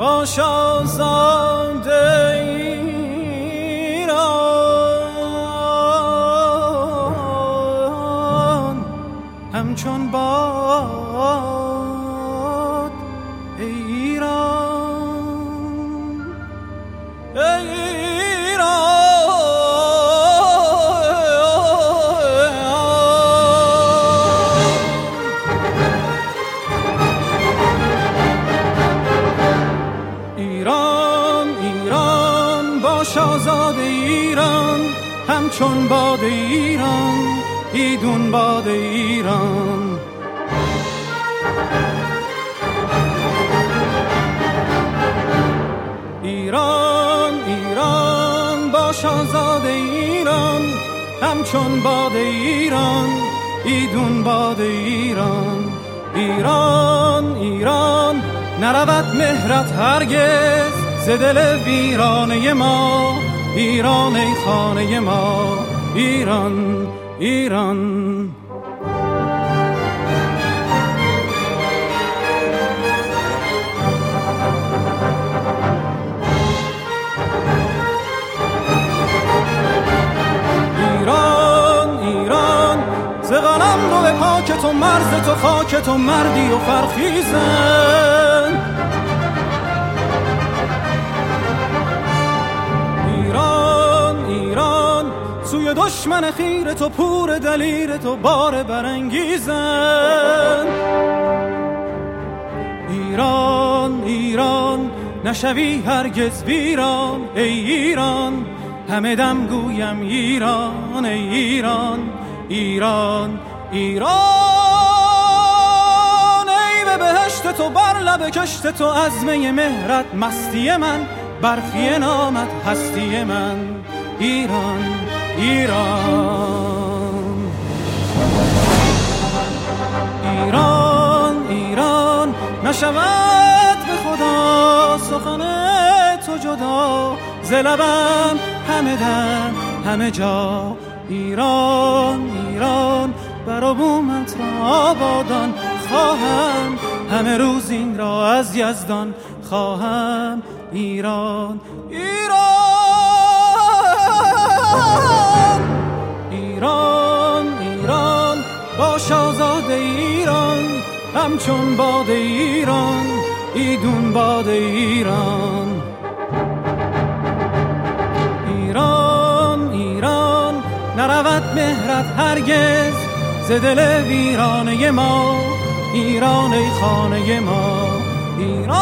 باش آزاد ایران، همچون باد ایران، آزاد ایران، همچون باد ایران، ایدون باد ایران. ایران ایران باش آزاد ایران، همچون باد ایران، ایدون باد ایران. ایران ایران نرود مهرت هرگز ز دل ویرانه ما، ایران ای خانه ما. ایران ایران ایران ایران ز قلم رو به پاک تو، مرز تو خاک تو، مردی و فرخیزن. سوی دشمن خیر تو، پور دلیر تو، بار برانگیزن. ایران ایران نشوی هرگز ویران، ای ایران همه دم گویم ایران، ای ایران. ایران ایران ای به بهشت تو، بر لب کشت تو، عزمه مهرت مستی من، برخی نامت هستی من. ایران ایران ایران ایران نشود به خدا سخن تو جدا، ز لبم همه دم همه جا. ایران ایران بر بومت را آبادان خواهم، همه روز این را از یزدان خواهم. ایران ایران ایران باش آزاد ایران، همچون باد ایران، ایدون باد ایران. ایران ایران نرود مهرت هرگز ز دل ویرانه ما، ایران ای خانه ما. ایران